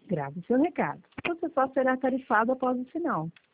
Grave seu recado. Você só será tarifado após o sinal.